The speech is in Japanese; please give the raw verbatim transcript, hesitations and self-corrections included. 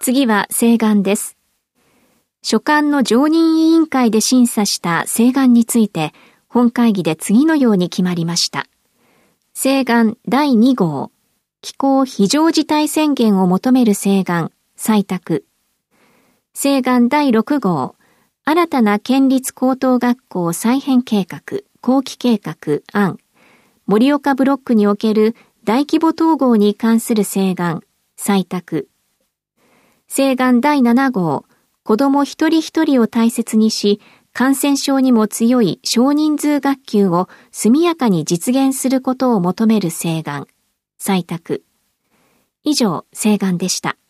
次は請願です。所管の常任委員会で審査した請願について、本会議で次のように決まりました。請願だいに号、気候非常事態宣言を求める請願、採択。請願だいろく号、新たな県立高等学校再編計画、後期計画案、盛岡ブロックにおける大規模統合に関する請願、採択。請願だいなな号、子ども一人一人を大切にし、感染症にも強い少人数学級を速やかに実現することを求める請願、採択。以上、請願でした。